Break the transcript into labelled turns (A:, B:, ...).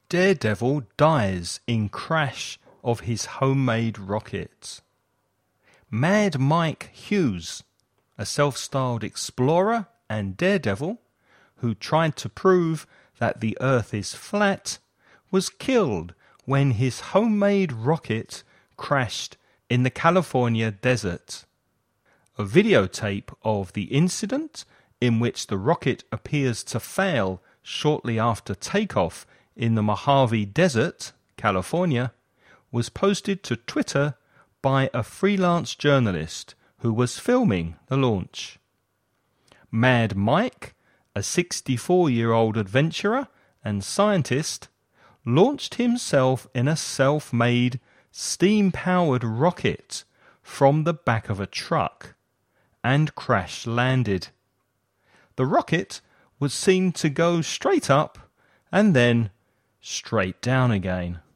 A: Daredevil dies in crash of his homemade rocket. Mad Mike Hughes, a self-styled explorer and daredevil who tried to prove that the Earth is flat, was killed when his homemade rocket crashed in the California desert. A videotape of the incident, in which the rocket appears to fail shortly after takeoff in the Mojave Desert, California, was posted to Twitter by a freelance journalist who was filming the launch. Mad Mike, a 64-year-old adventurer and scientist, launched himself in a self-made, steam-powered rocket from the back of a truck and crash-landed. The rocket was seen to go straight up and then straight down again.